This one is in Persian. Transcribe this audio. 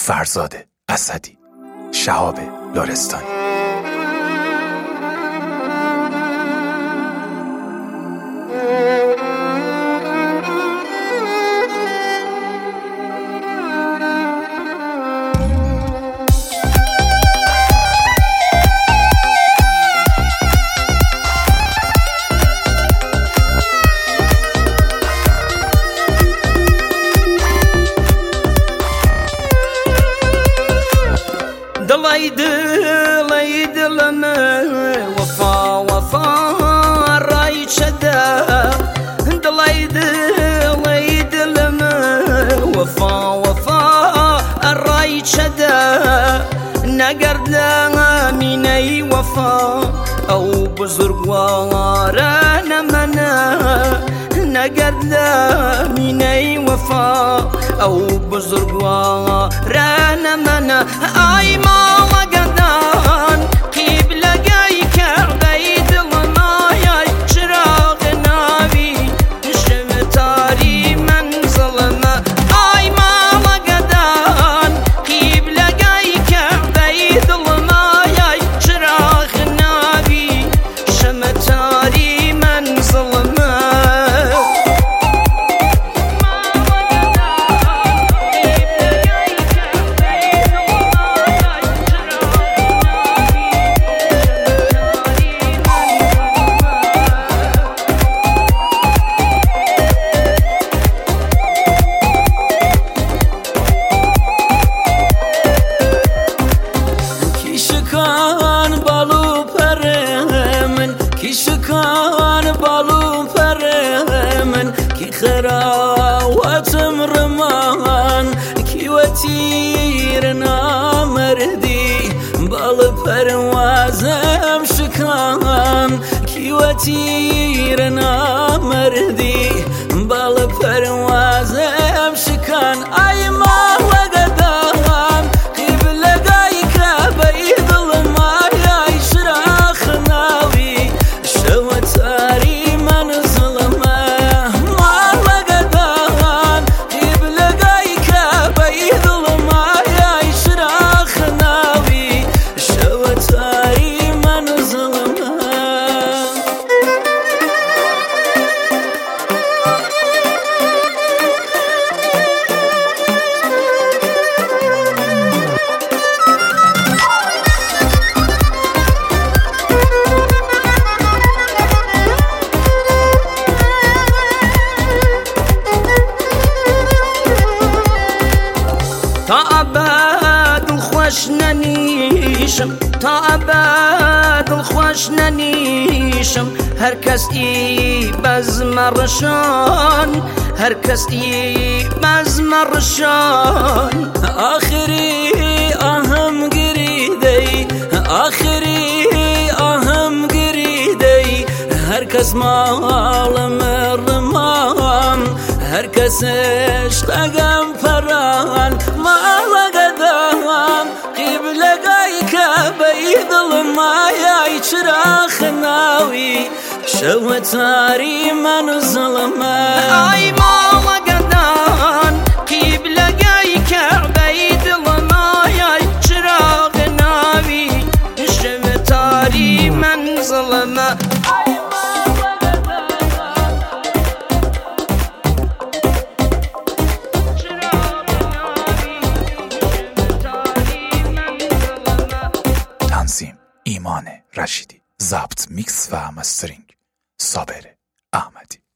فرزاد اسدی، شهاب لرستانی. دلي دلنا وفا راي شدا دلي دلنا وفا راي شدا نقرنا مني وفا او بزرگوارنا منا نقرنا مني وفا او بزرگوارنا منا اي ما خراواتم رمان كيوتيرنا مردي بال پروازم شكان كيوتيرنا مردي بال پروازم شكان اي ما وقدام قبل لقايك بيض الماء يشرخ ناوي شوتاري من ظلمه تا ابد خوش ننیشم تا ابد خوش ننیشم هر کس ای بزمرشان هر کس ای بزمرشان آخری آهم گریدی آخری آهم گریدی هر کس مالم رمان هر کس اشتاقم فران ما لقدام قبل لقايك بيض الماء يشرخ ناوي شوتاري من ظلمه اي ما لقدام قبل لقايك بيض الماء يشرخ ناوي شوتاري من ظلمه ایمان رشیدی، ضبط، میکس و مسترینگ صابر احمدی.